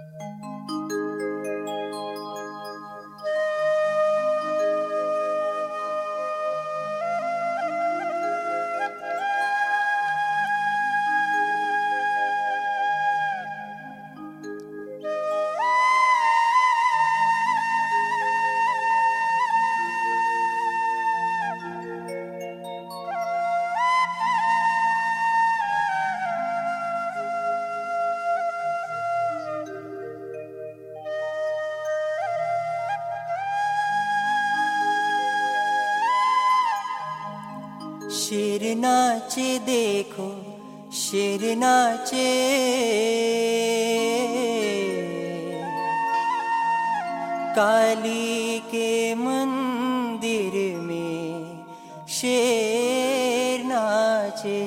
शेर नाचे देखो शेर नाचे, काली के मंदिर में शेर नाचे।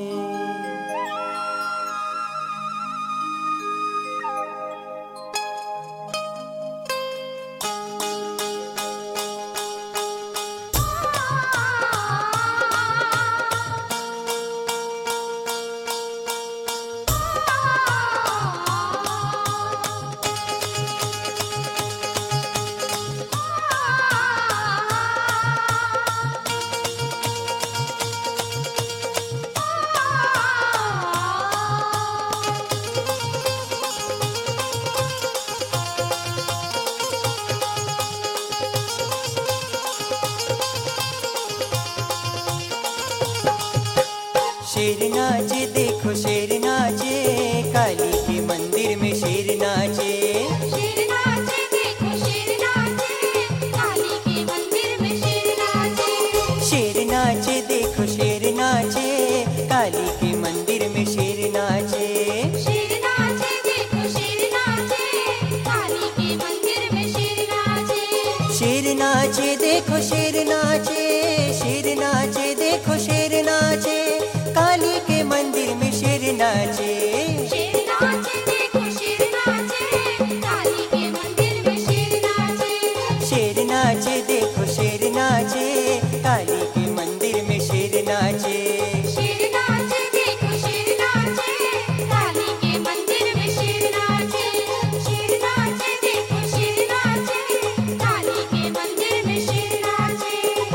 शेर नाचे देखो शेर नाचे, काली के मंदिर में शेर नाचे। शेर नाचे देखो शेर नाचे, काली के मंदिर में शेर नाचे। शेर नाचे देखो शेर नाचे, काली के मंदिर में शेर नाचे। शेर नाचे देखो शेर नाचे, काली के मंदिर में शेर नाचे। शेर नाचे देखो शेर नाचे, शेर नाचे देखो शेर नाचे, काली के मंदिर में शेर नाचे। शेर नाचे देखो शेर नाचे, काली के मंदिर में शेर नाचे। शेर नाचे देखो शेर नाचे, काली के मंदिर में शेर नाचे। शेर नाचे देखो शेर नाचे, काली के मंदिर में शेर नाचे। शेर नाचे देखो शेर नाचे, काली के मंदिर में शेर नाचे।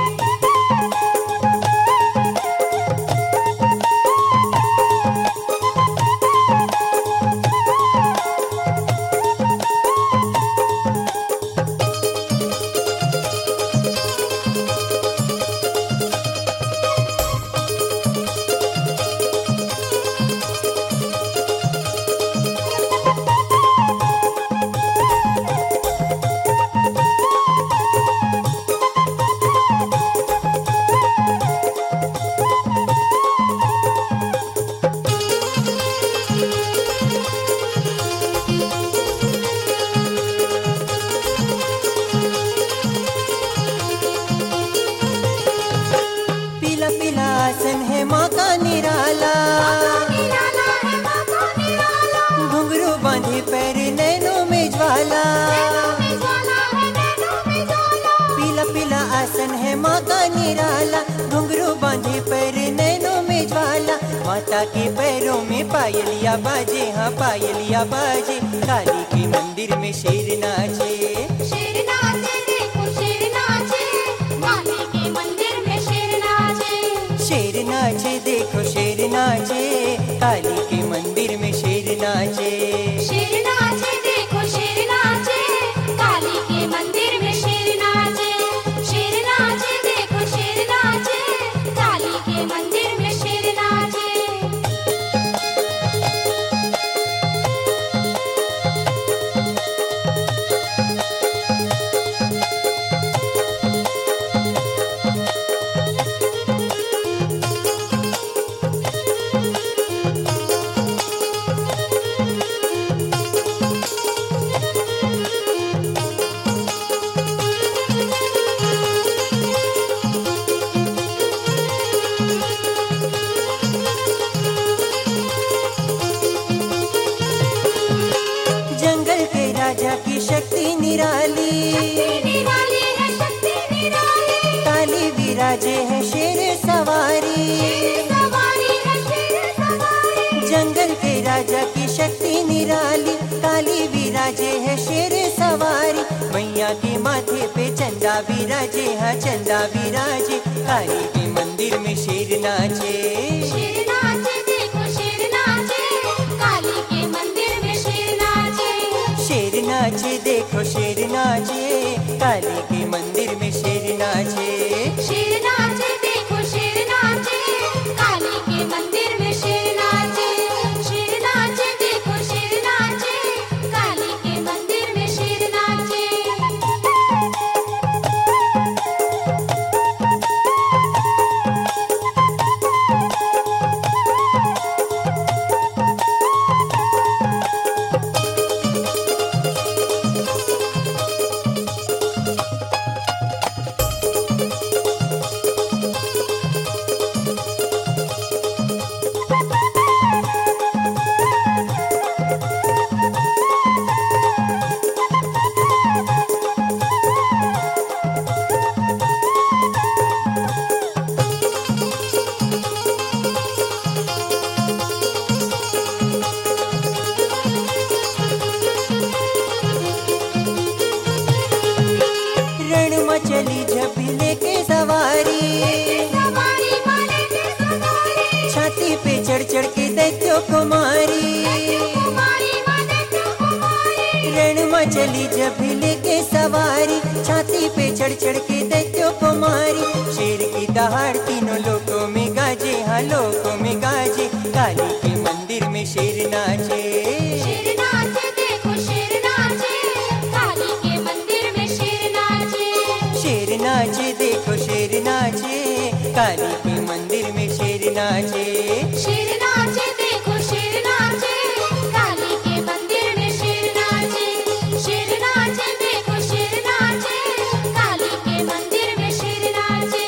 आसन है माँ का निराला, घुंघरू बांधे पैर नैनों में ज्वाला। पीला पीला आसन है माँ का निराला, घुंघरू बांधे पैर नैनों में ज्वाला। माता के पैरों में पायलिया बाजे, हाँ पायलिया बाजे, काली के मंदिर में शेर नाचे। शेर नाचे देखो शेर नाचे, काली के मंदिर में शेर नाचे। शेर नाचे देखो शेर नाचे, काली के मंदिर में शेर नाचे। शेर नाचे देखो शेर नाचे, काली के मंदिर में शेर नाचे। शेर नाचे देखो शेर नाचे, काली के मंदिर में शेर नाचे। माथे पे चंदा विराजे, हाँ चंदा विराजे, काली के मंदिर में शेर नाचे। शेर नाचे देखो शेर नाचे, काली के मंदिर में शेर नाचे। शेर नाचे देखो शेर नाचे, काली के मंदिर में शेर नाचे। शेर नाचे देखो शेर नाचे, काली के मंदिर में शेर नाचे। शेर नाचे देखो शेर नाचे, काली के मंदिर में शेर नाचे। रण मचली झपीले के सवारी, सवारी माले के सवारी, छाती पे चढ़ चढ़ के दैत्यों को मारी। कुमारी माले के कुमारी। रण मचली झपीले के सवारी, छाती पे चढ़ चढ़ के दैत्यों को मारी। शेर की दहाड़ तीनों लोकों में गाजे, हाँ लोकों में गाजे, काली के मंदिर में शेर नाचे। शेर नाचे देखो शेर नाचे, काली के मंदिर में शेर नाचे। शेर नाचे देखो शेर नाचे, काली के मंदिर में शेर नाचे। शेर नाचे देखो शेर नाचे, काली के मंदिर में शेर नाचे। शेर नाचे देखो शेर नाचे, काली के मंदिर में शेर नाचे।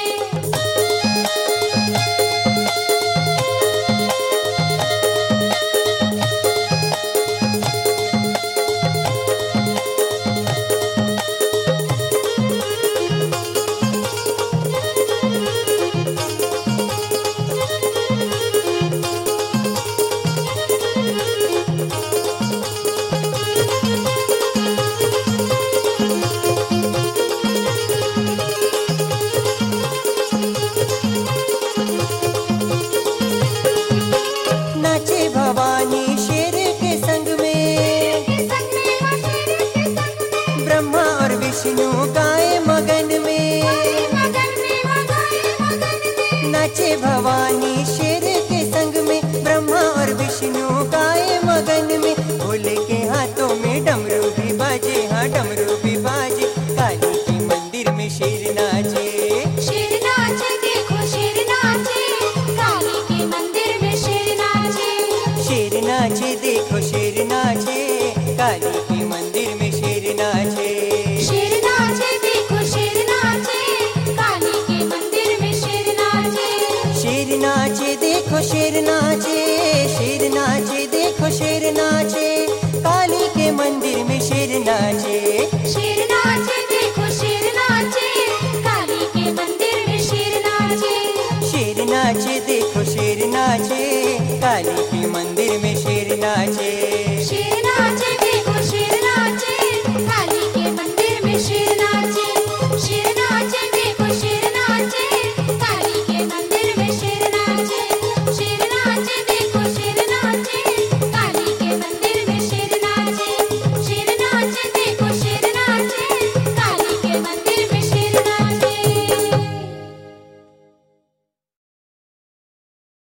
नाचे भवानी शेर के संग में, संग में हाँ शेर के संग में, ब्रह्मा और विष्णु गाए मगन में। मगन में हाँ गाए मगन में। नाचे भवानी शेर के संग में, ब्रह्मा और विष्णु गाए मगन में। भोले के हाथों में डमरू भी बाजे, हाँ डमरू भी बाजे, काली के मंदिर में शेर नाचे। शेर नाचे देखो शेर नाचे, काली के मंदिर में शेर नाचे। शेर नाचे देखो शेर नाचे, काली के मंदिर में शेर नाचे। शेर नाचे देखो शेर नाचे, काली के मंदिर में शेर नाचे। शेर नाचे देखो शेर नाचे, शेर नाचे देखो शेर नाचे, काली के मंदिर में शेर नाचे। शेर नाचे देखो शेर नाचे, काली के मंदिर में शेर नाचे। शेर नाचे देखो शेर नाचे, काली के मंदिर में शेर नाचे।